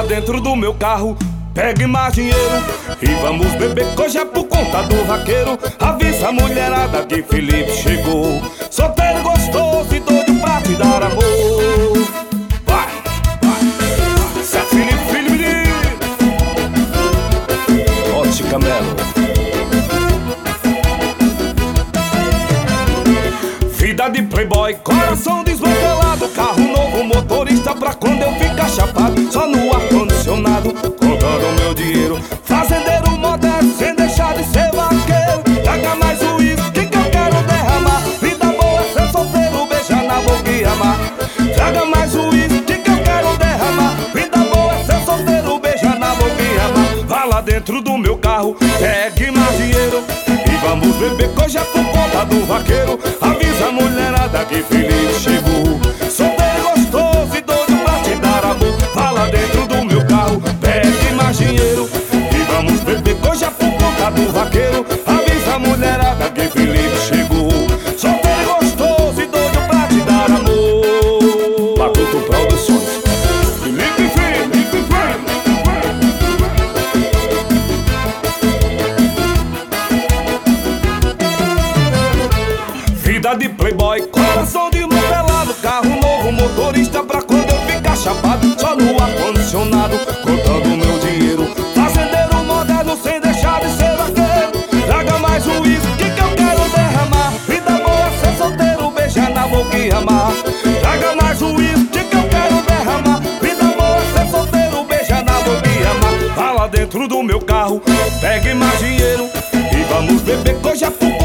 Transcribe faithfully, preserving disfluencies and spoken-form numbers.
lá dentro do meu carro, pegue mais dinheiro e vamos beber, que hoje é por conta do vaqueiro. Avisa a mulherada que Felipe chegou, solteiro, gostoso e doido pra te dar amor. Vai, vai, Zé Felipe, filho menino, Ótica Melo. Vida de playboy, coração desmantelado, carro novo, motorista pra quando eu ficar chapado, só no ar-condicionado, contando meu dinheiro. Fazendeiro moderno, sem deixar de ser vaqueiro. Traga mais uísque que eu quero derramar. Vida boa é ser solteiro, beijar na boca e amar. Traga mais uísque que eu quero derramar. Vida boa é ser solteiro, beijar na boca e amar. Vá lá dentro do meu carro, pegue mais dinheiro e vamos beber, que hoje é por conta do vaqueiro. Avisa a mulherada que Felipe chegou, solteiro, gostoso e doido pra te dar amor. Vá lá dentro do meu carro, pegue mais dinheiro e vamos beber, que hoje é por conta do vaqueiro. Avisa a mulherada que Felipe chegou, solteiro, gostoso e doido pra te dar amor. Batuto Produções, Felipe Filho, Felipe Filho. Vida de playboy, coração desmantelado, carro novo, motorista pra quando eu ficar chapado, só no ar-condicionado, contando meu dinheiro. Fazendeiro moderno, sem deixar de ser vaqueiro. Traga mais uísque que eu quero derramar. Vida boa é ser solteiro, beijar na boca e amar. Traga mais uísque que eu quero derramar. Vida boa é ser solteiro, beijar na boca e amar. Vá lá dentro do meu carro, pegue mais dinheiro e vamos beber, que hoje é por